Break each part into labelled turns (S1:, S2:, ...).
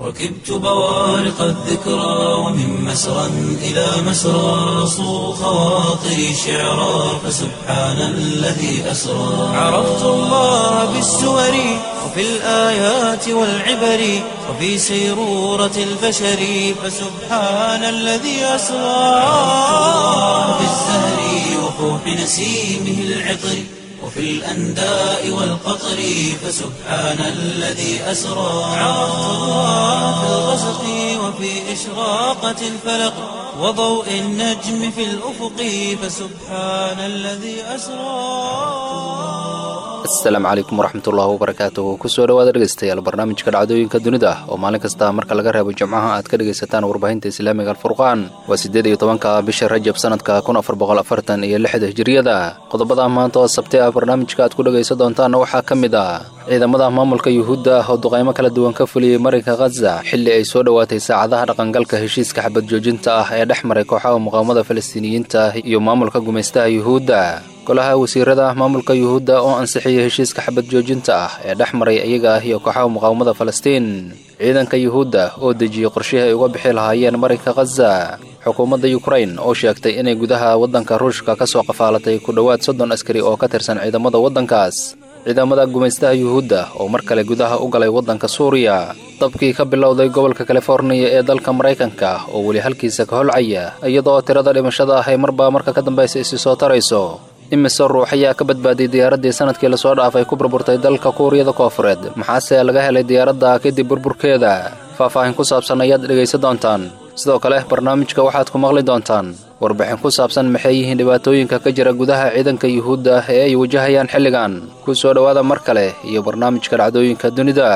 S1: ركبت بوارق الذكرى ومن مسرى إلى مسرى صو خواطري شعرا فسبحان الذي أسرى عرفت الله بالسور وفي الآيات والعبر وفي سيرورة البشر فسبحان الذي أسرى في الزهر وفوح نسيمه العطر وفي الأنداء والقطر فسبحان الذي أسرى عرفت الله في الغسق وفي إشراقة الفلق وضوء النجم في الأفق فسبحان الذي أسرى.
S2: asalaamu calaykum waraxmatullaahi wabarakaatuh kusoo dhawaada dhegaystayaal barnaamijka dhacdooyinka dunida oo maalin kasta marka laga reebo jimcaha aad ka dhegaysataan warbaahinta islaamiga alfurqaan waa 18-ka bisha rajab sanadka 1446 hijriyada qodobada maanta oo sabti ah barnaamijka aad ku dhagaysan doontaan waxaa ka mid ah ciidamada maamulka yuhuudda oo duqeymo kala duwan ka fuliyay marinka Gaza xilli ay soo dhawaatay saacadaha dhaqangalka heshiiska xabad joojinta ah ee dhexmaray kooxaha muqaawamada Falastiiniyiinta iyo maamulka gumeystaha yuhuudda golaha wasiirada maamulka yuhuudda oo ansixiyay heshiiska xabad joojinta ah ee dhexmaray iyaga iyo kooxaha muqaawamada Falastiin ciidanka yuhuudda oo dejiyay qorshaha ay uga bixi lahaayeen marinka Gaza xukuumadda Ukraine oo sheegtay inay gudaha wadanka Ruushka ka soo qafaalatay ku dhawaad 30 askari oo ka tirsan ciidamada wadankaas ciidamada gumeystaha yuhuudda oo mar kale gudaha u galay wadanka Suuriya dabkii ka bilowday gobolka California ee dalka Mareykanka oo wali halkiisa ka holcaya iyadoo tirada dhimashada ay marka ka dambeysay si soo tarayso imise ruux ayaa ka badbaaday diyaaradii sanadkii la soo dhaafay ku burburtay dalka Kuuriyada Koonfureed maxaase laga helay diyaaradda kadib burburkeeda faahfaahin ku saabsan ayaad dhegaysan doontaan sidoo kale barnaamijka waxaad ku maqli doontaan warbixin ku saabsan maxay yihiin dhibaatooyinka ka jira gudaha ciidanka yuhuudda ee ay wajahayaan xilligan ku soo dhawaada mar kale iyo barnaamijka dhacdooyinka dunida.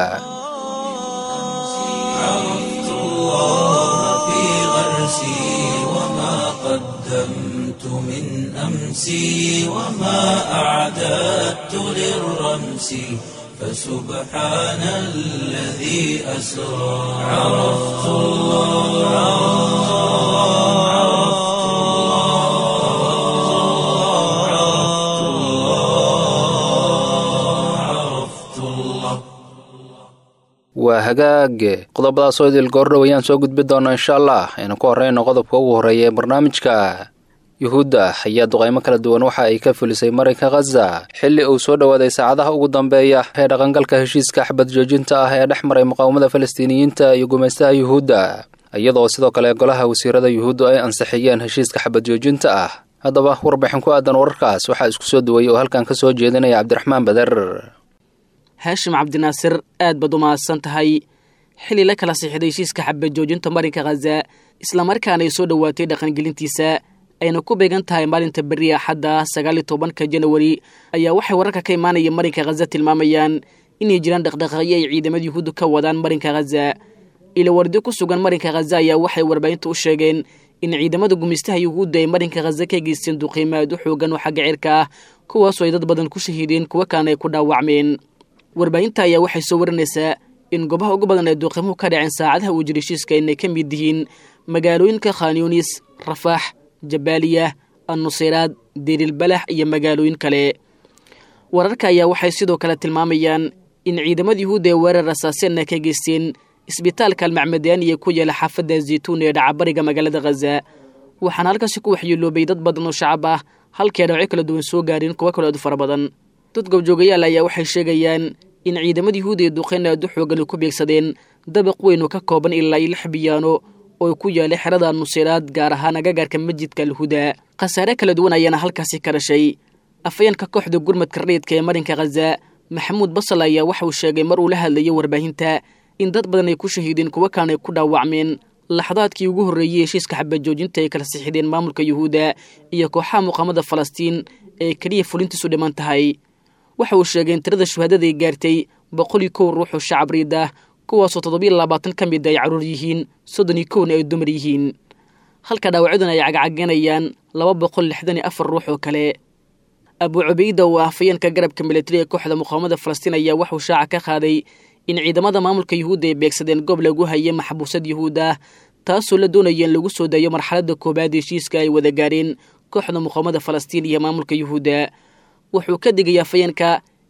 S2: أمسي وما أعددت للرمس فسبحان الذي أسرى عرفت الله waa hagaag qodobadaas oo idil goordhow ayaan soo gudbi doonaa insha Allah aynu ku horeyno qodobka ugu horeeya ee barnaamijka yuhuudda ayaa duqeymo kala duwan waxa ay ka fulisay marinka Gaza xilli uu soo dhawaaday saacadaha ugu dambeeya ee dhaqangalka heshiiska xabad joojinta ah ee dhexmaray muqaawamada Falastiiniyiinta iyo gumeystaha yuhuudda iyadoo sidoo kale golaha wasiirada yuhuudda ay ansixiyeen heshiiska xabad joojinta ah haddaba warbixin ku aadan wararkaas waxaa isku soo duway oo halkan ka soo jeedinaya Cabdiraxmaan Badar.
S3: Haashim Cabdinaasir aad baad u mahadsan tahay xilli la kala saxiixday heshiiska xabad joojinta marinka Gaza isla markaana ay soo dhawaatay dhaqangelintiisa ayna ku beegan tahay maalinta bari Axadda 19 January ayaa waxay wararka ka imaanaya marinka Gaza tilmaamayaan inay jiraan dhaqdhaqaaqyo ay ciidamada yuhuudda ka wadaan marinka Gaza ila wardi ku sugan marinka Gaza ayaa waxay warbaahinta u sheegeen in ciidamada gumeystaha yuhuudda ay marinka Gaza ka geysteen duqeymaad xoogan oo xagga cirka ah kuwaas oo ay dad badan ku shahiideen kuwa kana ay ku dhaawacmeen warbaahinta ayaa waxay soo warinaysaa in goobaha ugu badan ee duqeymuhu ka dhaceen saacadaha uu jiray heshiiska inay ka mid yihiin magaalooyinka Khan Yunis, Rafah, Jabaaliya, An-Nusayraad, Deir el-Balax iyo magaalooyin kale wararka ayaa waxay sidoo kale tilmaamayaan in ciidamada yuhuudda ay weerar rasaaseen ka geysteen isbitaalka al-Macmadani ee ku yaala xaafadda Zaytuun ee dhacbariga magaalada Gaza waxaana halkaasi ku waxyeeloobay dad badan oo shacab ah halkii dhawacyo kala duwan soo gaareen kuwa kale oo fara badan dad goobjoogayaal ayaa waxay sheegayaan in ciidamada yuhuudda ay duqeyn aad u xoogan ku beegsadeen dabaq weyn oo ka kooban ilaa 6 biyaano oo ku yaala xerada Nusayraad gaar ahaan agagaarka masjidka al-Huda qasaare kala duwan ayaana halkaasi ka dhashay afayeenka kooxda gurmadka rayidka ee marinka Gaza Maxamuud Basal ayaa waxa uu sheegay mar uu la hadlayay warbaahinta in dad badan ay ku shahiideen kuwa kana ay ku dhaawacmeen laxadaadkii ugu horeeyay heshiiska xabad joojinta ay kala saxiixdeen maamulka yuhuudda iyo kooxaha muqaawamada Falastiin ee kaliya fulintiisu dhiman tahay waxa uu sheegay in tirada shuhadada ay gaartay 101 ruux oo shacab riid ah kuwaasoo 27 ka mid ay caruur yihiin 31 ay dumar yihiin halka dhaawacaduna ay cagcaganayaan 264 ruux oo kale Abu Ubayda oo afayeenka garabka militariga kooxda muqaawamada Falastiin ayaa wuxuu shaaca ka qaaday in ciidamada maamulka yuhuudda ay beegsadeen goob lagu hayay maxbuusad yuhuud ah taasoo la doonaya in lagu soo dayo marxaladda koobaad ee heshiiska ay wada gaareen kooxda muqaawamada Falastiin iyo maamulka yuhuudda wuxuu ka digay afayeenka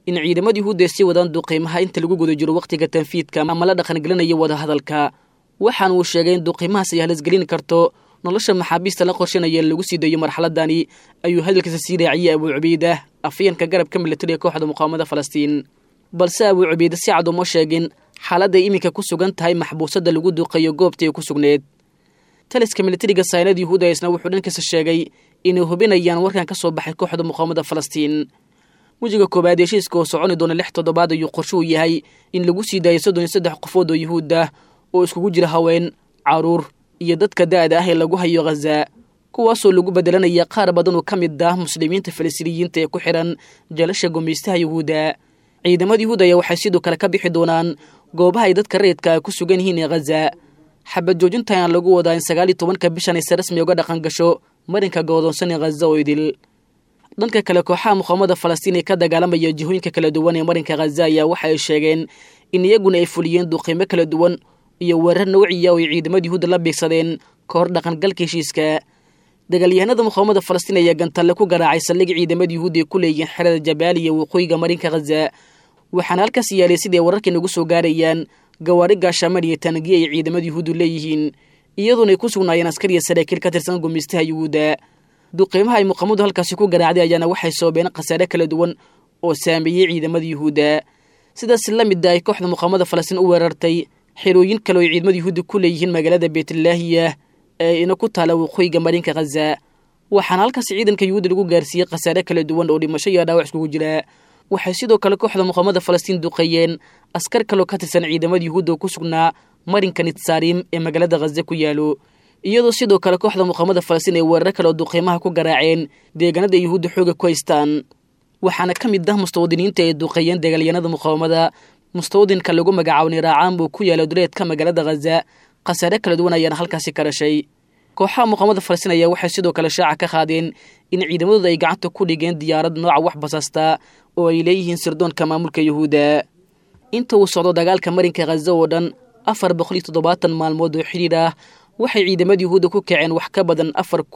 S3: in ciidamada yuhuudda ay sii wadaan duqeymaha inta lagu guda jiro wakhtiga tanfiidka ama la dhaqangelinayo wadahadalka waxaana uu sheegay in duqeymahaas ay halis gelin karto nolosha maxaabiista la qorshanaya lagu sii dayo marxaladani ayuu hadalkiisa sii raaciyey Abu Cubaydah afyeenka garabka militariga kooxda muqaawamada Falastiin balse Abu Cubaydah si cad uma sheegin xaaladda iminka ku sugan tahay maxbuusada lagu duqeeyo goobta ay ku sugneed taliska militariga saynad yuhuudda isna wuxuu dhankiisa sheegay inay hubinayaan warkan ka soo baxay kooxda muqaawamada Falastiin wajiga koobaad heshiiska oo soconi doona 6 toddobaad ayuu qorshe u yahay in lagu sii daayo 33 qofood oo yuhuud ah oo iskugu jira haween caruur iyo dadka da'da ah ee lagu hayo Gaza kuwaasoo lagu bedelanaya qaar badan oo kamid ah muslimiinta Falastiiniyiinta ee ku xiran jalasha gumeystaha yuhuudda ciidamada yuhuudda ayaa waxay sidoo kale ka bixi doonaan goobaha ay dadka rayidka ku sugan yihiin ee Gaza xabad joojinta ayaan lagu wadaa in 19 bishan ay si rasmi uga dhaqan gasho marinka go'doonsan ee Gaza oo idil dhanka kale kooxaha muqaawamada Falastiin ee ka dagaalamaya jihooyinka kala duwan ee marinka Gaza ayaa waxa ay sheegeen in iyaguna ay fuliyeen duqeymo kala duwan iyo weerar nawciya oo ciidamada yuhuudda la beegsadeen ka hor dhaqangalka heshiiska dagaalyahanada muqaawamada Falastiin ayaa gantaale ku garaacay saldhig ciidamada yuhuudda ku leeyihiin xerada Jabaaliya waqooyiga marinka Gaza waxaana halkaas yaalay sidii wararkii nagu soo gaarayaan gawaari gaashaamad iyo taangiye ay ciidamada yuhuuddu leeyihiin iyadoona ay ku sugnaayeen askar iyo saraakiil ka tirsan gumeystaha yuhuudda duqeymaha ay muqaawamadu halkaasi ku garaacday ayaana waxay sababeen khasaare kala duwan oo saameeyay ciidamada yuhuudda sidaas la mid ah ay kooxda muqaawamada Falastiin u weerartay xirooyin kale oo ciidamada yuhuudda ku leeyihiin magaalada Beetlaahiya ee ina ku taala waqooyiga marinka Gaza waxaana halkaas ciidanka yuhuudda lagu gaarsiiyay khasaare kala duwan oo dhimasho iyo dhaawac iskugu jira waxay sidoo kale kooxda muqaawamada Falastiin duqeeyeen askar kale oo ka tirsan ciidamada yuhuudda ku sugnaa marinka Nitsaarim ee magaalada Gaza ku yaalo iyadoo sidoo kale kooxda muqaawamada Falastiin ay weerar kale oo duqeymaha ku garaaceen deegaanada yuhuudda xooga ku haystaan waxaana ka mid ah mustawdiniinta ay duqeeyeen dagaalyahanada muqaawamada mustawdinka lagu magacaabo Niraacaan buu ku yaalo duleedka magaalada Gaza khasaare kala duwan ayaana halkaasi ka dhashay kooxaha muqaawamada Falastiin ayaa waxay sidoo kale shaaca ka qaadeen in ciidamadooda ay gacanta ku dhigeen diyaarad nooca wax basaasta oo ay leeyihiin sirdoonka maamulka yuhuudda inta uu socdo dagaalka marinka Gaza oo dhan 470 maalmood oo xiriir ah waxay ciidamada yuhuudda ku kaceen wax ka badan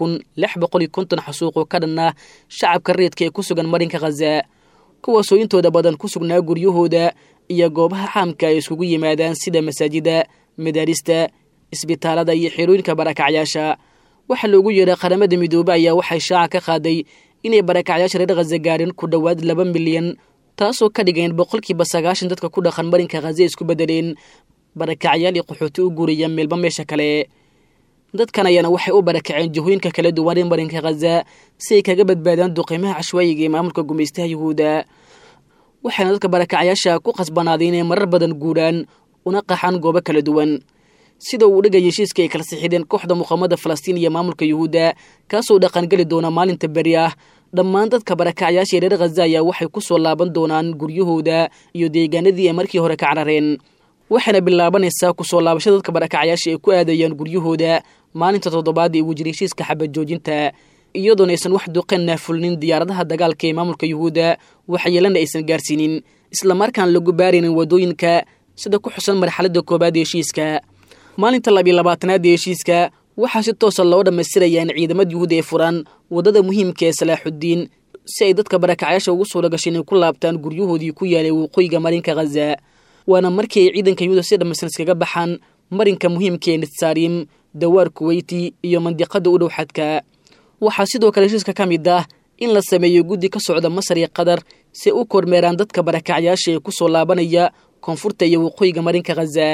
S3: 4650 xasuuq oo ka dhan ah shacabka rayidka ee ku sugan marinka Gaza kuwaasoo intooda badan ku sugnaa guryahooda iyo goobaha caamka ay isugu yimaadaan sida masaajida madaarista isbitaalada iyo xirooyinka barakacyaasha waxa loogu yeeray qaramada midoobay ayaa waxay shaaca ka qaaday inay barakacyaasha reer Gaza gaareen ku dhawaad 2 milyan taasoo ka dhigeen 90% dadka ku dhaqan marinka Gaza isku bedeleen barakacyaal iyo qaxooti u guuraya meelba meesha kale dadkan ayaana waxay u barakaceen jihooyinka kala duwan ee marinka Gaza si ay kaga badbaadaan duqeymaha cashwaayiga ee maamulka gumeystaha yuhuudda waxaana dadka barakacyaasha ku qasbanaadeen inay marar badan guuraan una qaxaan goobo kala duwan sida uu dhigay heshiiska ay kala saxiixdeen kooxda muqaawamada Falastiin iyo maamulka yuhuudda kaasoo dhaqangali doona maalinta bari ah dhammaan dadka barakacyaasha reer Gaza ayaa waxay ku soo laaban doonaan guryahooda iyo deegaanadii ay markii hore ka carareen waxaana bilaabanaysaa ku soo laabashada dadka barakacyaasha ee ku aadayaan guryahooda maalinta toddobaad ee wajir heshiiska xabad joojinta iyadoona aysan wax duqeen naafulnin diyaaradaha dagaalka ee maamulka yuhuudda waxyeelana aysan gaarsiinin isla markaan lagu baarinin wadooyinka sida ku xusan marxaladda koobaad ee heshiiska maalinta 22aad ee heshiiska waxaa si toos ah loo dhammaystirayaan ciidamada yuhuudda ee furan wadada muhiimka ee Salaaxudiin si ay dadka barakacyaasha ugu soo dhagasheen ku laabtaan guryahoodii ku yaalay waqooyiga marinka Gaza waana markii ay ciidanka yuhuudda si dhammaystiran iskaga baxaan marinka muhiimka ee Nitsaarim dawaar Kuwayti iyo mandiqada u dhow xadka waxaa sidoo kale heshiiska ka mid ah in la sameeyo guddi ka socda Masar iyo Qatar si u kormeeraan dadka barakacyaasha ee ku soo laabanaya koonfurta iyo waqooyiga marinka Gaza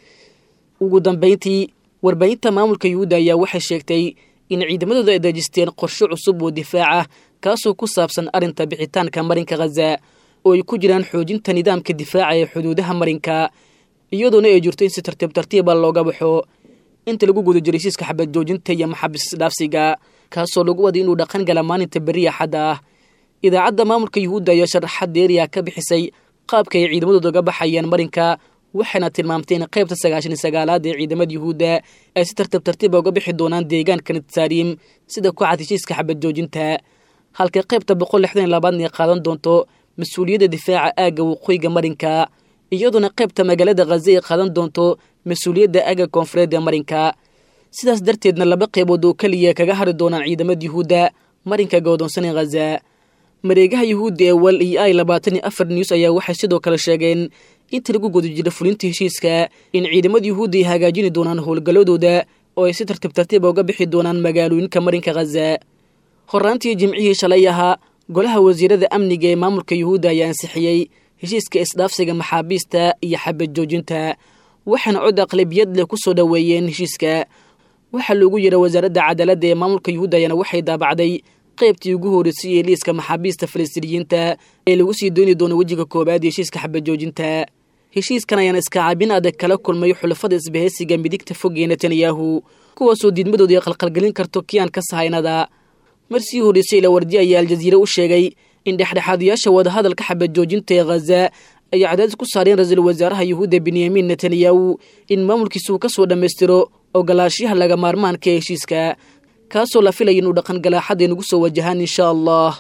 S3: ugu dambeyntii warbaahinta maamulka yuhuudda ayaa waxay sheegtay in ciidamadooda ay dejisteen qorshe cusub oo difaac ah kaasoo ku saabsan arinta bixitaanka marinka Gaza oo ay ku jiraan xoojinta nidaamka difaaca ee xuduudaha marinka iyadoona ay jirto in si tartiib looga baxo inta lagu guda jiray heshiiska xabad joojinta iyo maxaabiis dhaafsiga kaasoo lagu waday inuu dhaqan gala maalinta beri Axad ah idaacadda maamulka yuhuudda ayaa sharaxaad dheeriya ka bixisay qaabka ay ciidamadooda uga baxayaan marinka waxaana tilmaamtay in qaybta 99aad ee ciidamada yuhuudda ay si tartiib uga bixi doonaan deegaanka Nitsaarim sida ku cad heshiiska xabad joojinta halka qaybta 162 ay qaadan doonto mas'uuliyadda difaaca aaga waqooyiga marinka iyadoona qaybta magaalada Gaza ay qaadan doonto mas'uuliyadda aaga koonfureed ee marinka sidaas darteedna laba qaybood oo kaliya kaga hari doonaan ciidamada yuhuudda marinka go'doonsan ee Gaza mareegaha yuhuudda ee wal iyo i 24 news ayaa waxay sidoo kale sheegeen inta lagu guda jira fulinta heshiiska in ciidamada yuhuudda ay hagaajini doonaan howlgalladooda oo ay si tartiib uga bixi doonaan magaalooyinka marinka Gaza. Horaantii jimcihii shalay ahaa golaha wasiirada amniga ee maamulka yuhuudda ayaa ansixiyay heshiiska isdhaafsiga maxaabiista iyo xabad joojinta, waxaana cod aqlabiyad leh ku soo dhaweeyeen heshiiska. waxaa loogu yeeray wasaaradda cadaaladda ee maamulka yuhuudda ayaana waxay daabacday qaybtii ugu horeysay ee liiska maxaabiista falastiiniyiinta ee lagu sii dooni doono wejiga koobaad ee heshiiska xabad joojinta. heshiiskan ayaana iskacaabin adag kala kulmay xulafada isbahaysiga midigta fog ee Netanyahu, kuwaasoo diidmadooda qalqalgelin karto kiyaanka sahaynada. marsii horeysay la wardi ayaa Al-Jazeera u sheegay in dhexdhexaadiyaasha wadahadalka xabad joojinta ee Gaza ay cadaadis ku saareen ra'iisul wasaaraha Yuhuudda Benjamin Netanyahu in maamulkiisu ka soo dhameystiro ogolaashaha laga maarmaanka ee heshiiska, kaasoo la filayo inuu dhaqan gala xad nagu soo wajahaan insha Allah.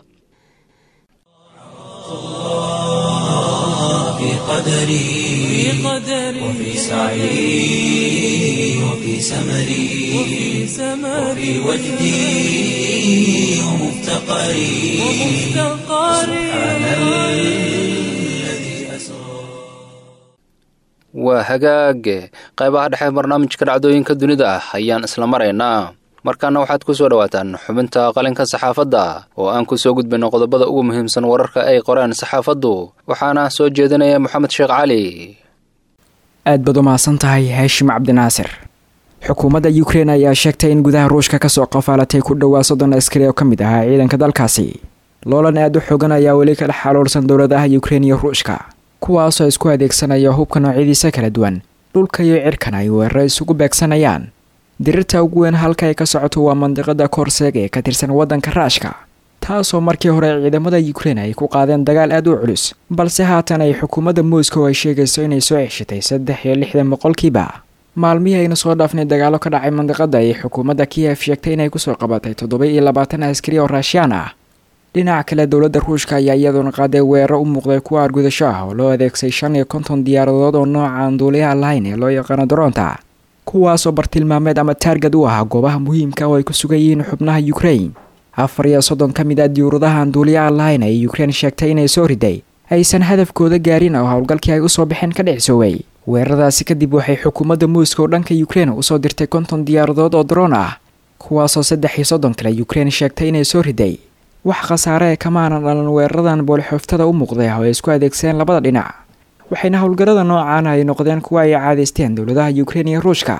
S1: قدري وفي سعي وفي سمري وفي وجدي ومفتقري سبحان الذي أسرى.
S2: waa hagaag qaybaha dhexe barnaamijka dhacdooyinka dunida ayaan isla maraynaa. markaana waxaad ku soo dhawaataan xubinta qalinka saxaafadda oo aan ku soo gudbino qodobada ugu muhiimsan wararka ay qoreen saxaafaddu, waxaana soo jeedinaya Maxamed Sheekh Cali.
S4: aad baad u mahadsan tahay Haashim Cabdinaasir. xukuumadda Ukraine ayaa sheegtay in gudaha Ruushka ka soo qafaalatay ku dhawaad 30 askari oo kamid ah ciidanka dalkaasi. loolan aad u xooggan ayaa weli ka xaloolsan dowladaha Ukraine iyo Ruushka, kuwaasoo isku adeegsanaya hubka noocyadiisa kala duwan. dhulka iyo cirkan ay weerar isugu beegsanayaan. dirirta ugu weyn halka ay ka socoto waa mandiqada Korseeg ee ka tirsan wadanka Raashka, taasoo markii hore ciidamada Ukraine ay ku qaadeen dagaal aad u culus, balse haatan ay xukuumadda Moscow ay sheegayso inay soo ceshatay 63%. maalmihii ayna soo dhaafnay dagaalo ka dhacay mandiqada ay xukuumadda Kiev sheegtay inay ku soo qabatay 27 askari oo Raashiyaan ah. dhinaca kale dowladda Ruushka ayaa iyaduna qaaday weerar u muuqday kuwa argudasho ah oo loo adeegsay 55 diyaaradood oo nooca aan duuliyaha lahayn ee loo yaqaan droonta, kuwaasoo bartilmaameed ama taargad u ah goobaha muhiimka oo ay ku sugan yihiin xubnaha Ukraine. 34 ka mid ah diyaaradaha aan duuliyaha lahayn ee Ukraine sheegtay inay soo riday aysan hadafkooda gaarin oo howlgalkii ay u soo bixin ka dhicsooway. weeraradaasi kadib waxay xukuumadda Moscow dhanka Ukraine u soo dirtay 50 diyaaradood oo drone ah, kuwaasoo 33 kale Ukraine sheegtay inay soo riday. wax khasaare kama aanan dhalan weeraradan boolxooftada u muuqday oo ay isku adeegsadeen labada dhinac, waxayna howlgallada noocaan ay noqdeen kuwa ay caadaysteen dowladaha Ukraine iyo Ruushka.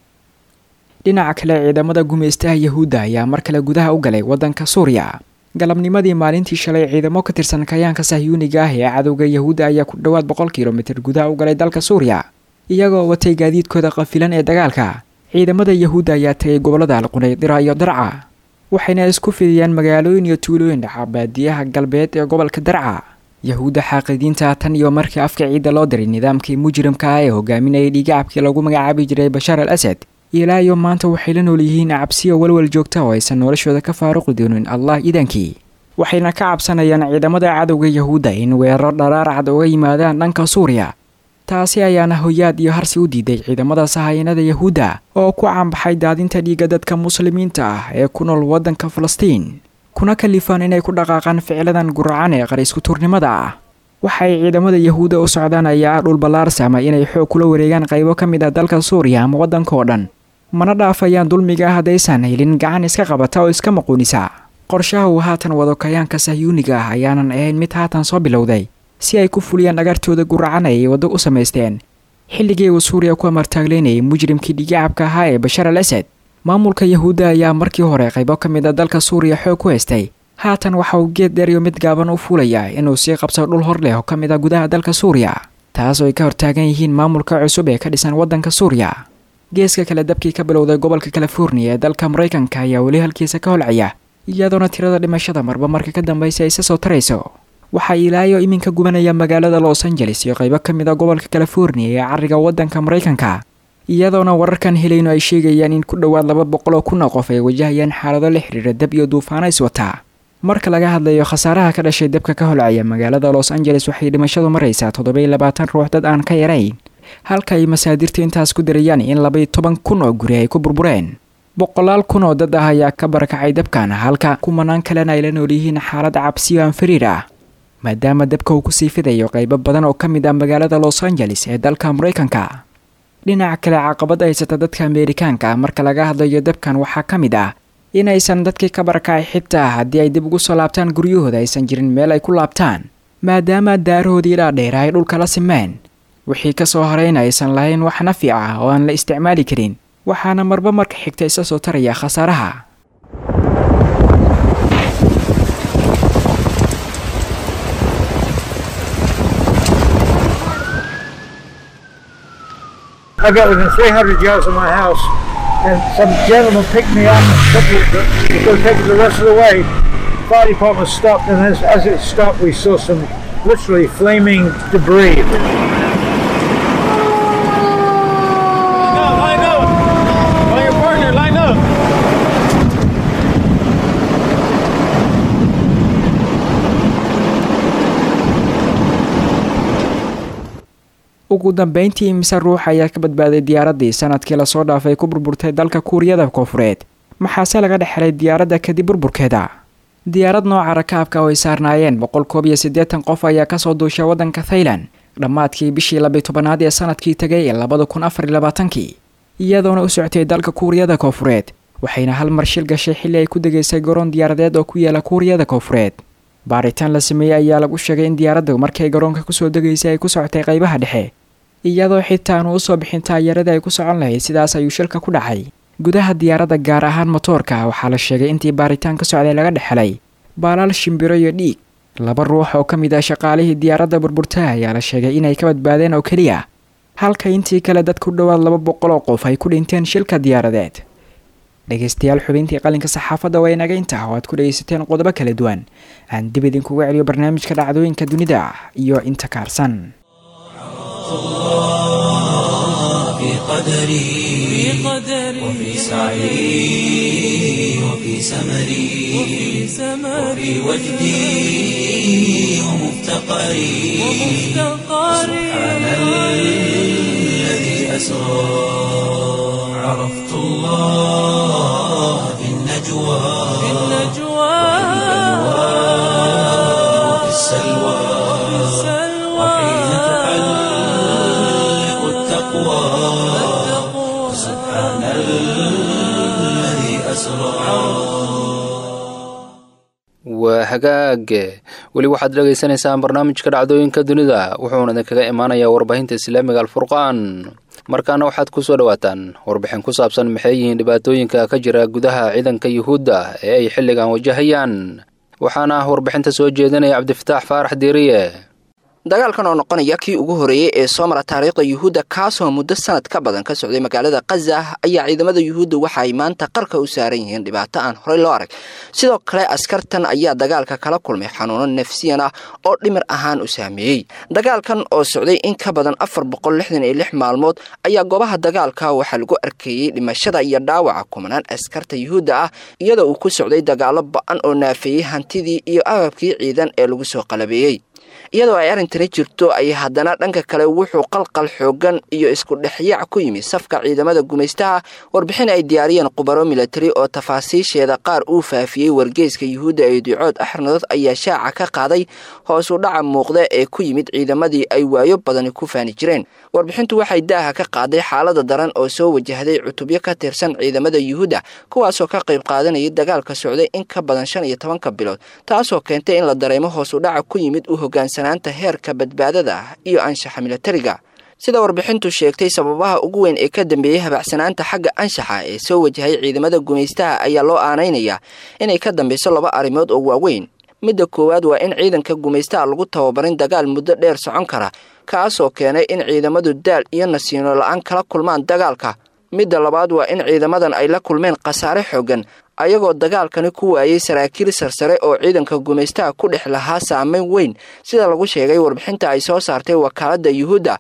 S4: dhinaca kale ciidamada gumeystaha Yahuudda ayaa mar kale gudaha u galay wadanka Suuriya. galabnimadii maalintii shalay ciidamo ka tirsan kayaanka Sahyuuniga ah ee cadowga Yahuudda ayaa ku dhawaad 100 kiilomitir gudaha u galay dalka Suuriya, iyagoo watay gaadiidkooda qafilan ee dagaalka. ciidamada Yahuudda ayaa tagay gobolada Al-Qunaydira iyo Darca, waxayna isku fidiyeen magaalooyin iyo tuulooyin dhaca baadiyaha galbeed ee gobolka Darca. Yahuudda xaqiidiinta tan iyo markii afka ciida loo diray nidaamkii mujrimka ah ee hogaaminayay dhigacabkii lagu magacaabi jiray Bashar al-Assad, ilaa iyo maanta waxay la nool yihiin cabsi walwal joogta oo aysan noloshooda ka faaruqi doonin Allah idankii. waxayna ka cabsanayaan ciidamada cadowga Yahuudda in weerar dharaarcad uga yimaadaan dhanka Suuriya. taasi ayaana hoyaad iyo harsi u diiday ciidamada sahayanada Yahuudda oo ku caanbaxay daadinta dhiigga dadka muslimiinta ah ee ku nool wadanka Falastiin, kuna kalifaan inay ku dhaqaaqaan ficiladan guracan ee qarisku turnimada ah. waxay ciidamada Yahuudda u socdaan ayaa dhul balaarsi ama inay xoog kula wareegaan qaybo ka mid ah dalka Suuriya ama wadanka oo dhan, mana dhaafayaan dulmiga haddaysan helin gacan iska qabata oo iska maquunisa. qorshaha uu haatan wado kayaanka Sahyuuniga ah ayaanan ahayn mid haatan soo bilowday si ay ku fuliyaan dhagartooda guracan ay wado u samaysteen xilligii uu Suuriya ku amartaagleynayay mujrimkii dhigacabka ahaa ee Bashar al-Assad. maamulka Yahuudda ayaa markii hore qaybo ka mid ah dalka Suuriya xoog ku haystay, haatan waxa uu geed dheer iyo mid gaaban u fuulayaa inuu sii qabsado dhul hor leh oo ka mid ah gudaha dalka Suuriya, taasoo ay ka hortaagan yihiin maamulka cusub ee ka dhisan wadanka Suuriya. geeska kale dabkii ka bilowday gobolka California ee dalka Mareykanka ayaa weli halkiisa ka holcaya, iyadoona tirada dhimashada marba marka ka dambaysa ay soo tarayso. waxaa ilaayo iminka gubanaya magaalada Los Angeles iyo qaybo ka mid ah gobolka California ee cariga wadanka Mareykanka, iyadoona wararkan helayno ay sheegayaan in ku dhawaad 200,000 qof ay wajahayaan xaalado la xiriira dab iyo duufaan is wata. marka laga hadlayo khasaaraha ka dhashay dabka ka holcaya magaalada Los Angeles, waxay dhimashadu maraysaa 27 ruux dad aan ka yarayn, halka ay masaadirta intaas ku darayaan in 12,000 oo guri ay ku burbureen. boqolaal kun oo dad ah ayaa ka barakacay dabkan halka kumanaan kalena ay la nool yihiin xaalad cabsiyo aan fariir ah maadaama dabka uu kusii fidayo qaybo badan oo ka mid ah magaalada Los Angeles ee dalka Mareykanka. dhinaca kale caqabad haysata dadka Ameerikaanka marka laga hadlayo dabkan waxaa ka mid ah inaysan dadkii ka barakacay xitaa haddii ay dib ugu soo laabtaan guryahooda aysan jirin meel ay ku laabtaan maadaama daarahoodii dhaadheer ay dhulka la simeen wixii ka soo harayna aysan lahayn wax nafic ah oo aan la isticmaali karin waxaana marba marka xigta isa soo taraya khasaaraha.
S5: I got within 300 yards of my house, and some gentleman picked me up and took me to take it the rest of the way. The fire department stopped, and as it stopped, we saw some literally flaming debris.
S6: Line up! On your partner, line up!
S4: ugu dambeyntii mise ruux ayaa ka badbaaday diyaaradii sanadkii la soo dhaafay ku burburtay dalka Kuuriyada Koonfureed maxaase laga dhaxlay diyaaradda kadib burburkeeda. diyaarad nooca rakaabka oo ay saarnaayeen 180 qof ayaa ka soo duushay wadanka Thailand dhammaadkii bishii 12aad ee sanadkii tagay ee 2024 iyadoona u socotay dalka Kuuriyada Koonfureed waxayna hal mar shil gashay xilli ay ku degaysay garoon diyaaradeed oo ku yaala Kuuriyada Koonfureed. baaritaan la sameeyay ayaa lagu sheegay in diyaaraddu markay garoonka ku soo degaysay ay ku socotay qaybaha dhexe iyadoo xitaa aanu u soo bixin taayarada ay ku socon lahayd sidaas ayuu shilka ku dhacay. gudaha diyaaradda gaar ahaan motoorka waxaa la sheegay intii baaritaan ka socday laga dhexelay baalaal shimbiro iyo dhiig. 2 ruux oo ka mid ah shaqaalihii diyaaradda burburtay ayaa la sheegay inay ka badbaadeen oo kaliya halka intii kale dad ku dhawaad 200 oo qof ay ku dhinteen shilka diyaaradeed. dhegeystayaal xubintii qalinka saxaafadda way naga intaa oo aad ku dhageysateen qodobo kala duwan aan dib idin kugu celiyo barnaamijka dhacdooyinka dunida iyo inta kaarsan.
S1: في قدري وفي سعي وفي سمري وفي وجدي ومفتقري سبحان الذي أسرى عرفت الله في النجوى وفي السلوى وحين تحلق التقوى سبحان الذي أسرى.
S2: waa hagaag weli waxaad dhageysanaysaan barnaamijka dhacdooyinka dunida wuxuuna idinkaga imaanayaa warbaahinta islaamiga alfurqaan. markaana waxaad ku soo dhawaataan warbixin ku saabsan maxay yihiin dhibaatooyinka ka jira gudaha ciidanka yuhuudda ee ay xilligan wajahayaan. waxaana warbixinta soo jeedinaya cabdifataax faarax diiriye.
S7: dagaalkan oo noqonaya kii ugu horeeyay ee soo mara taariikhda yuhuudda kaasoo muddo sanad ka badan ka socday magaalada Gaza ayaa ciidamada yuhuudda waxa ay maanta qarka u saaran yihiin dhibaato aan horey loo arag. sidoo kale askartan ayaa dagaalka kala kulmay xanuuno nafsiyan ah oo dhimir ahaan u saameeyay. dagaalkan oo socday in ka badan 466 maalmood ayaa goobaha dagaalka waxa lagu arkayay dhimashada iyo dhaawaca kumanaan askarta yuhuudda ah iyadoo uu ku socday dagaalo ba'an oo naafeeyay hantidii iyo agabkii ciidan ee lagu soo qalabeeyay. iyadoo ay arintani jirto ay haddana dhanka kale wuxuu qalqal xoogan iyo isku dhexyaac ku yimi safka ciidamada gumaystaha. warbixin ay diyaariyeen qubaro military oo tafaasiisheeda qaar uu faafiyey wargeyska yuhuudda ee Ducood Axrnadood ayaa shaaca ka qaaday hoos u dhaca muuqda ee ku yimid ciidamadii ay waayo badan ku faani jireen. warbixintu waxay daaha ka qaaday xaalada daran oo soo wajahday cutubyo ka tirsan ciidamada yuhuudda kuwaasoo ka qayb qaadanayay dagaalka socday in ka badan 15 bilood taasoo keentay in la dareemo hoos u dhaca ku yimid u hogaansanaanta heerka badbaadada iyo anshaxa militariga. sida warbixintu sheegtay sababaha ugu weyn ee ka dambeeyay habacsanaanta xagga anshaxa ee soo wajahay ciidamada gumaystaha ayaa loo aanaynayaa inay ka dambeyso 2 arrimood oo waaweyn. midda koowaad waa in ciidanka gumaystaha lagu tababarin dagaal muddo dheer socon kara kaasoo keenay in ciidamadu daal iyo nasiino la'aan kala kulmaan dagaalka. midda labaad waa in ciidamadan ay la kulmeen khasaare xoogan ayagoo dagaalkani ku waayay saraakiil sarsare oo ciidanka gumaystaha ku dhex lahaa saameyn weyn sida lagu sheegay warbixinta ay soo saartay wakaaladda yuhuudda.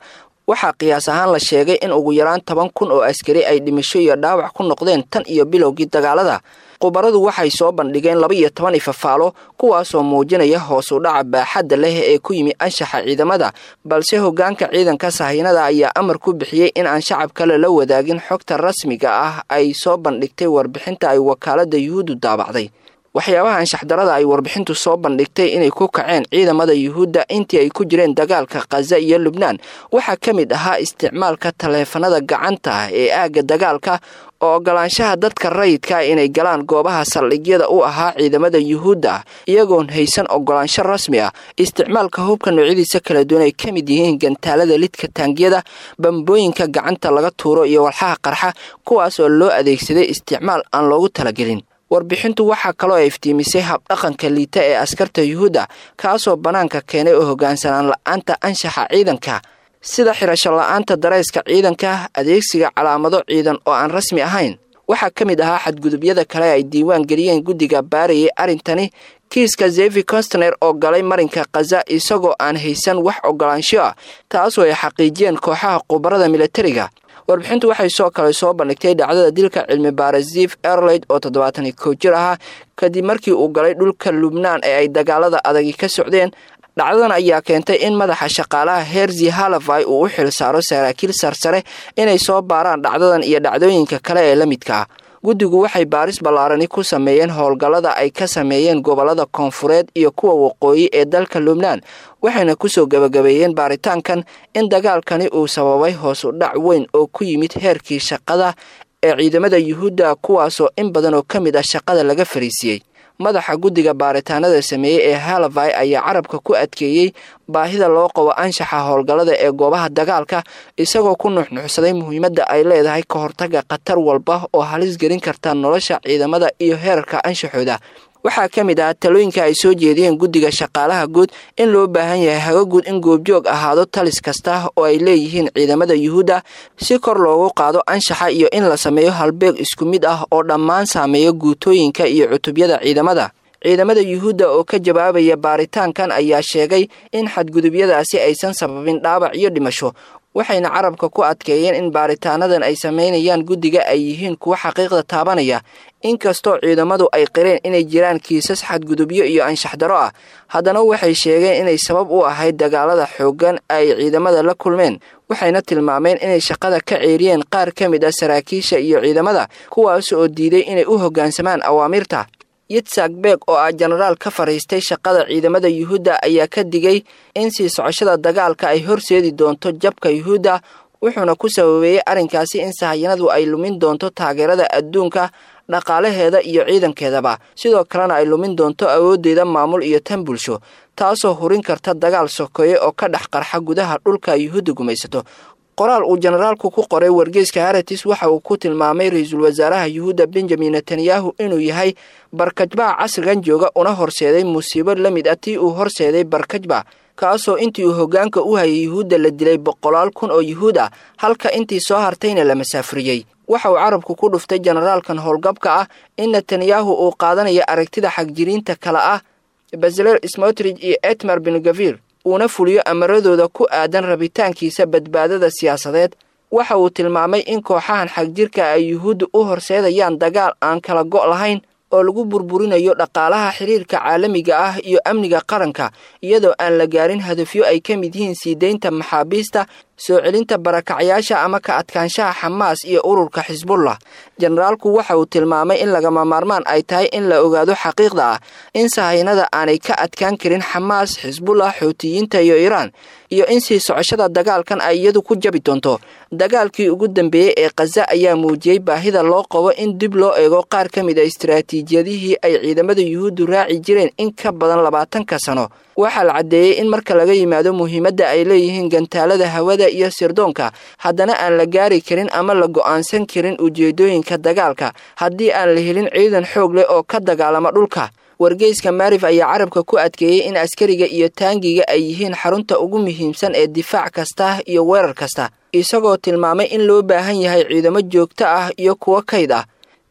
S7: waxaa qiyaas ahaan la sheegay in ugu yaraan 10,000 oo askari ay dhimasho iyo dhaawac ku noqdeen tan iyo bilowgii dagaalada. Qubaradu waxay soo bandhigeen 12 ifafaalo kuwaasoo muujinaya hoos u dhaca baaxadda leh ee ku yimi anshaxa ciidamada, balse hoggaanka ciidanka Sahaynada ayaa amar ku bixiyay in aan shacab kale la wadaagin xogta rasmiga ah ay soo bandhigtay warbixinta ay wakaaladda Yuhuuddu daabacday. waxyaabaha anshax darada ay warbixintu soo bandhigtay inay ku kaceen ciidamada Yuhuudda intii ay ku jireen dagaalka Gaza iyo Lubnaan waxaa ka mid ahaa isticmaalka taleefanada gacanta ee aaga dagaalka oo ogolaanshaha dadka rayidka inay galaan goobaha saldhigyada u ahaa ciidamada Yuhuudda iyagoon haysan ogolaansho rasmi ah, isticmaalka hubka noocyadiisa kala duwan ay ka mid yihiin gantaalada lidka taangiyada, bambooyinka gacanta laga tuuro iyo walxaha qarxa kuwaas oo loo adeegsaday isticmaal aan loogu talagelin. warbixintu waxaa kaloo ay iftiimisay habdhaqanka liita ee askarta Yuhuudda kaasoo banaanka keenay oo hoggaansanaan la'aanta anshaxa ciidanka sida xirasho la'aanta dareyska ciidanka, adeegsiga calaamado ciidan oo aan rasmi ahayn. waxaa ka mid ahaa xadgudubyada kale ay diiwaan geliyeen guddiga baarayay arrintani kiiska Zevi Konstner oo galay marinka Gaza isagoo aan haysan wax ogolaansho ah taasoo ay xaqiijiyeen kooxaha qubarada militariga. warbixintu waxay soo kale soo bandhigtay dhacdada dilka cilmi baare Ziv Erleid oo 71 jir ah kadib markii uu galay dhulka Lubnaan ee ay dagaalada adag ka socdeen. dhacdadan ayaa keentay in madaxa shaqaalaha Herzi Halavai uu u xil saaro saraakiil sarsare inay soo baaraan dhacdadan iyo dhacdooyinka kale ee la midka ah. guddigu waxay baaris ballaaran ku sameeyeen howlgallada ay ka sameeyeen gobolada koonfureed iyo kuwa waqooyi ee dalka Lubnaan waxayna ku soo gabagabeeyeen baaritaankan in dagaalkani uu sababay hoos u dhac weyn oo ku yimid heerkii shaqada ee ciidamada Yuhuudda kuwaasoo in badan oo ka mid ah shaqada laga fariisiyay. madaxa guddiga baaritaanada sameeyay ee Halavai ayaa carabka ku adkeeyay baahida loo qabo anshaxa howlgallada ee goobaha dagaalka isagoo ku nuuxnuuxsaday muhiimadda ay leedahay ka hortagga khatar walba oo halis gelin karta nolosha ciidamada iyo heerarka anshaxooda. waxaa ka mid ah talooyinka ay soo jeediyeen guddiga shaqaalaha guud in loo baahan yahay hago guud in goobjoog ahaado talis kasta oo ay leeyihiin ciidamada Yuhuudda si kor loogu qaado anshaxa iyo in la sameeyo halbeeg isku mid ah oo dhammaan saameeyo guutooyinka iyo cutubyada ciidamada. ciidamada Yuhuudda oo ka jawaabaya baaritaankan ayaa sheegay in xadgudubyadaasi aysan sababin dhaawac iyo dhimasho, waxayna carabka ku adkeeyeen in baaritaanadan ay sameynayaan guddiga ay yihiin kuwa xaqiiqda taabanaya. inkastoo ciidamadu ay qireen inay jiraan kiisas xadgudubyo iyo anshax daro ah, haddana waxay sheegeen inay sabab u ahayd dagaalada xooggan ay ciidamada la kulmeen, waxayna tilmaameen inay shaqada ka ceeriyeen qaar ka mid ah saraakiisha iyo ciidamada kuwaas oo diiday inay u hoggaansamaan awaamirta. Yitzhak Beeg oo ah jenaraal ka fariistay shaqada ciidamada Yuhuudda ayaa ka digay in sii socoshada dagaalka ay horseedi doonto jabka Yuhuudda, wuxuuna ku sababeeyay arrinkaasi in Sahaynadu ay lumin doonto taageerada adduunka, dhaqaalaheeda iyo ciidankeedaba, sidoo kalena ay lumin doonto awoodeeda maamul iyo tan bulsho, taasoo hurin karta dagaal sokeeye oo ka dhex qarxa gudaha dhulka Yuhuudda gumaysato. qoraal uu generaalku ku qoray wargeyska Haaretz waxa uu ku tilmaamay ra'iisul wasaaraha Yuhuudda Benjamin Netanyahu inuu yahay barkajba casrigan jooga una horseeday musiibo la mid ah tii uu horseeday barkajba kaasoo intii uu hoggaanka u hayay Yuhuudda la dilay 100,000 oo Yuhuud ah halka intii soo hartayna la masaafuriyay. waxa uu carabku ku dhuftay generaalkan howlgabka ah in Netanyahu uu qaadanayo aragtida xagjiriinta kala ah Bezalel Smotrich iyo Itamar Ben-Gvir uuna fuliyo amaradooda ku aadan rabitaankiisa badbaadada siyaasadeed. waxa uu tilmaamay in kooxahan xagjirka ay Yuhuuddu u horseedayaan dagaal aan kala go' lahayn oo lagu burburinayo dhaqaalaha xiriirka caalamiga ah iyo amniga qaranka iyadoo aan la gaarin hadafyo ay ka mid yihiin sii deynta maxaabiista, soo celinta barakacyaasha ama ka adkaanshaha Xamaas iyo ururka Xisbullah. generaalku waxa uu tilmaamay in lagama maarmaan ay tahay in la ogaado xaqiiqda ah in Sahaynada aanay ka adkaan karin Xamaas, Xisbullah, Xuutiyiinta iyo Iiraan, iyo in sii socoshada dagaalkan ay iyadu ku jabi doonto. dagaalkii ugu dambeeyay ee Gaza ayaa muujiyay baahida loo qabo in dib loo eego qaar ka mid ah istiraatiijiyadihii ay ciidamada Yuhuuddu raaci jireen in ka badan 20 sano. waxaa la cadeeyay in marka laga yimaado muhiimadda ay leeyihiin gantaalada hawada iyo sirdoonka, haddana aan la gaari karin ama la go'aansan karin ujeedooyinka dagaalka haddii aan la helin ciidan xoog leh oo ka dagaalama dhulka. wargeyska Maarif ayaa carabka ku adkeeyay in askariga iyo taangiga ay yihiin xarunta ugu muhiimsan ee difaac kasta iyo weerar kasta, isagoo tilmaamay in loo baahan yahay ciidamo joogto ah iyo kuwa kayd ah.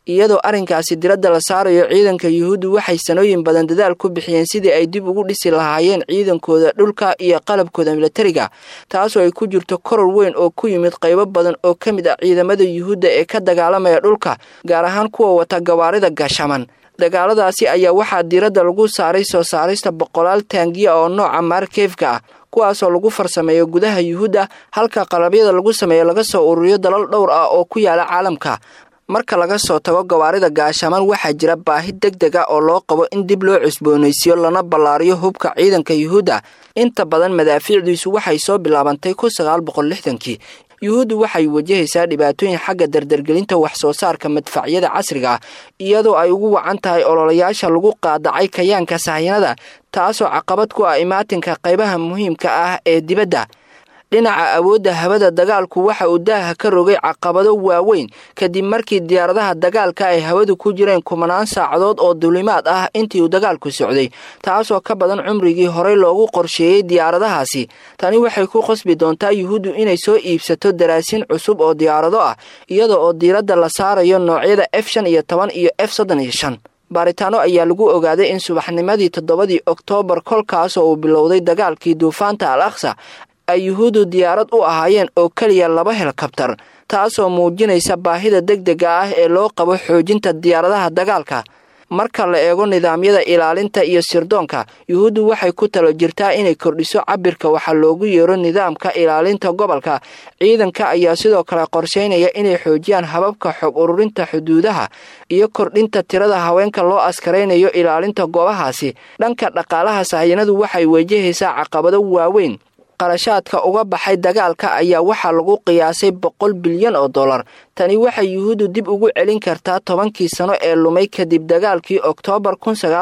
S7: iyadoo arrinkaasi diradda la saarayo ciidanka yuhuuddu waxay sanooyin badan dadaal ku bixiyeen sidii ay dib ugu dhisi lahaayeen ciidankooda dhulka iyo qalabkooda militariga taasoo ay ku jirto koror weyn oo ku yimid qaybo badan oo ka mid ah ciidamada yuhuudda ee ka dagaalamaya dhulka gaar ahaan kuwa wata gawaarida gaashaman dagaaladaasi ayaa waxaa diradda lagu saaray soo saarista boqolaal taangiya oo nooca markefka ah kuwaasoo lagu farsameeyo gudaha yuhuudda halka qalabyada lagu sameeyo laga soo ururiyo dalal dhowr ah oo ku yaala caalamka marka laga soo tago gawaarida gaashaman waxaa jira baahi degdeg ah oo loo qabo in dib loo cusboonaysiiyo lana ballaariyo hubka ciidanka yuhuudda inta badan madaafiicdiisu waxay soo bilaabantay 1960kii yuhuuddu waxay wajahaysaa dhibaatooyin xagga dardargelinta wax soo saarka madfacyada casriga ah iyadoo ay ugu wacan tahay ololayaasha lagu qaadacay kayaanka sahayanada taasoo caqabad ku ah imaatinka qaybaha muhiimka ah ee dibadda dhinaca awoodda hawada dagaalku waxa uu daaha ka rogay caqabado waaweyn kadib markii diyaaradaha dagaalka ay hawadu ku jireen kumanaan saacadood oo duulimaad ah intii uu dagaalku socday taasoo ka badan cumrigii horey loogu qorsheeyey diyaaradahaasi tani waxay ku qasbi doontaa yuhuuddu inay soo iibsato daraasiin cusub oo diyaarado ah iyada oo diiradda la saarayo noocyada F-15 iyo F-35 baaritaano ayaa lagu ogaaday in subaxnimadii 7 Oktoobar kolkaasoo uu bilowday dagaalkii duufaanta Al-Aqsa ay yuhuuddu diyaarad u ahaayeen oo kaliya 2 helikabtar taasoo muujinaysa baahida degdega ah ee loo qabo xoojinta diyaaradaha dagaalka marka la eego nidaamyada ilaalinta iyo sirdoonka yuhuuddu waxay ku talo jirtaa inay kordhiso cabirka waxa loogu yeero nidaamka ilaalinta gobolka ciidanka ayaa sidoo kale qorsheynaya inay xoojiyaan hababka xog ururinta xuduudaha iyo kordhinta tirada haweenka loo askareynayo ilaalinta goobahaasi dhanka dhaqaalaha sahayanadu waxay wajahaysaa caqabado waaweyn qarashaadka uga baxay dagaalka ayaa waxaa lagu qiyaasay $100 bilyan oo dollar tani waxay yuhuuddu dib ugu celin kartaa 10kii sano ee lumay kadib dagaalkii Oktoobar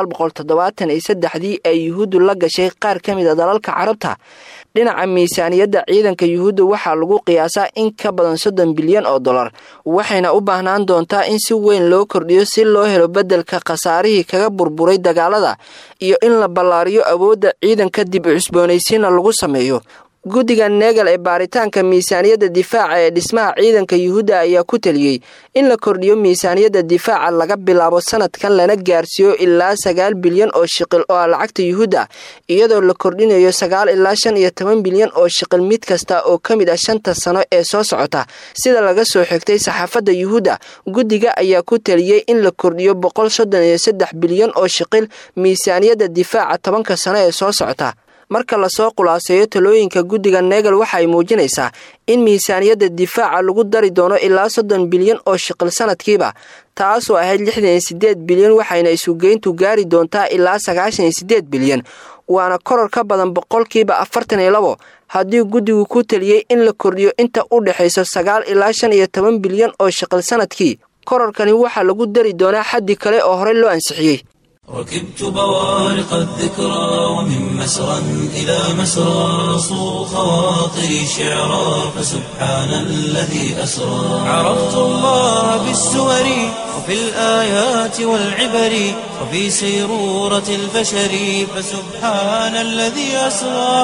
S7: 1973 ee yuhuuddu la gashay qaar ka mid ah dalalka Carabta dhinaca miisaaniyadda ciidanka yuhuudda waxaa lagu qiyaasaa in ka badan $30 bilyan oo dollar waxayna u baahnaan doontaa in si weyn loo kordhiyo si loo helo beddelka khasaarihii kaga burburay dagaalada iyo in la ballaariyo awoodda ciidanka dib u cusboonaysiina lagu sameeyo guddiga Negal ee baaritaanka miisaaniyadda difaaca ee dhismaha ciidanka yuhuudda ayaa ku taliyay in la kordhiyo miisaaniyadda difaaca laga bilaabo sanadkan lana gaarsiiyo ilaa $9 bilyan oo shiqil oo lacagta yuhuudda iyadoo la kordhinayo 9 ilaa 15 bilyan oo shiqil mid kasta oo ka mid ah 5 sano ee soo socota sida laga soo xigtay saxaafadda yuhuudda guddiga ayaa ku taliyay in la kordhiyo 133 bilyan oo shiqil miisaaniyadda difaaca 10 sano ee soo socota marka la soo qulaaseeyo talooyinka guddiga Negal waxay muujinaysaa in miisaaniyadda difaaca lagu dari doono ilaa 30 bilyan oo shiqil sanadkiiba taasoo ahayd 68 bilyan waxayna isu geyntu gaari doontaa ilaa 98 bilyan waana koror ka badan 42% haddii guddigu ku taliyay in la kordhiyo inta u dhaxaysa 9 ilaa 15 bilyan oo shiqil sanadkii kororkani waxa lagu dari doonaa xaddi kale oo hore loo ansixiyay
S1: ركبت بوارق الذكرى ومن مسرى إلى مسرى صو خواطري شعرا فسبحان الذي أسرى عرفت الله بالسور وفي الآيات والعبر وفي سيرورة البشر فسبحان الذي أسرى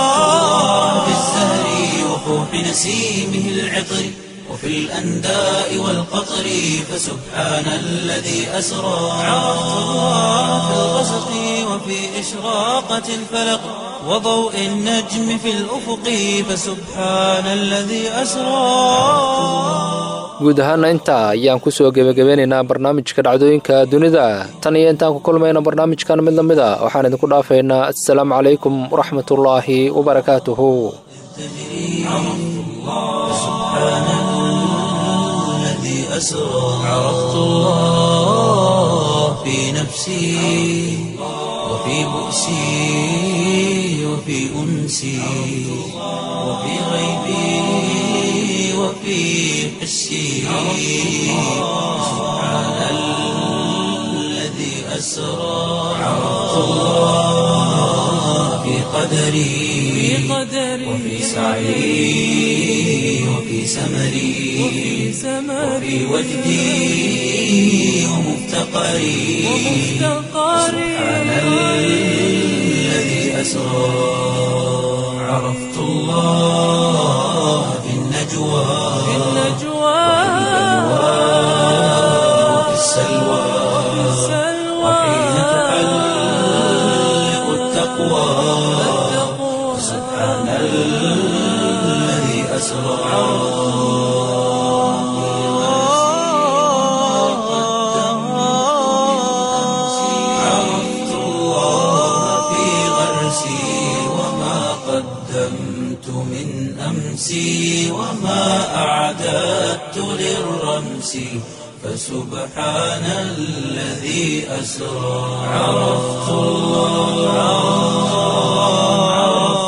S1: في الزهر وفوح نسيمه العطر وفي الأنداء والقطر فسبحان الذي أسرى عرفت الله في الغسق وفي إشراقة الفلق وضوء النجم في الأفق فسبحان الذي أسرى
S2: guud ahaana intaa ayaan ku soo gebagabeynaynaa barnaamijka dhacdooyinka dunida tan iyo intaan ku kulmayna barnaamijkan mid la mid a waxaan idinku dhaafaynaa assalaamu calaykum waraxmatullaahi wabarakaatuhu
S1: عرفت الله في نفسي وفي بؤسي وفي أنسي وفي غيبي وفي حسي سبحان الذي أسرى عرفت الله في قدري وفي سعي وفي سمري وفي وجدي ومفتقري سبحان الذي أسرى عرفت الله في النجوى وفي نفسي فسبحان الذي أسرى عرفت الله